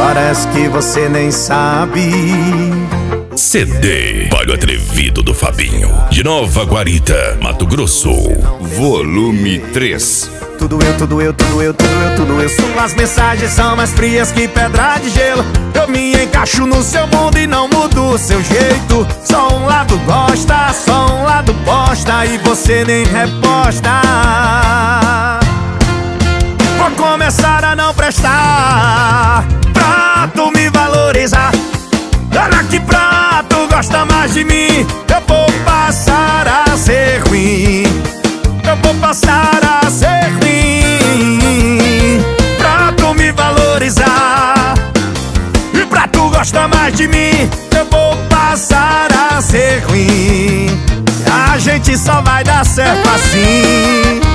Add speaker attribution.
Speaker 1: Parece que você nem sabe.
Speaker 2: CD Palho Atrevido do Fabinho, de Nova Guarita, Mato Grosso. Volume 3.
Speaker 1: Tudo eu, tudo eu, tudo eu, tudo eu, tudo eu. Suas mensagens são mais frias que pedra de gelo. Eu me encaixo no seu mundo e não mudo o seu jeito. Só um lado gosta, só um lado posta e você nem reposta. Vou começar a não prestar pra tu me valorizar. Olha que pra tu gosta mais de mim, eu vou passar a ser ruim. Eu vou passar a ser ruim. Pra tu me valorizar e pra tu gostar mais de mim, eu vou passar a ser ruim. A gente só vai dar certo assim.